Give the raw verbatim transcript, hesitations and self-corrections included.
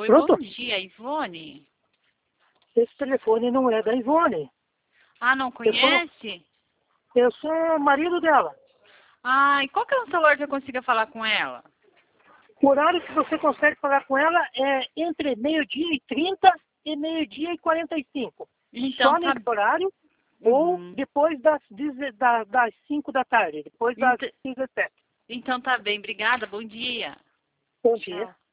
Oi, Pronto? bom dia, Ivone. Esse telefone não é da Ivone. Ah, não Eu sou, conhece? eu sou o marido dela. Ah, e qual que é o celular que eu consiga falar com ela? O horário que você consegue falar com ela é entre meio-dia e trinta e meio-dia e quarenta e cinco. Então, Só tá... nesse horário ou Uhum. depois das, deze- da- das cinco da tarde, depois das Ent- dezessete. Então tá bem, obrigada, bom dia. Bom Tchau. dia.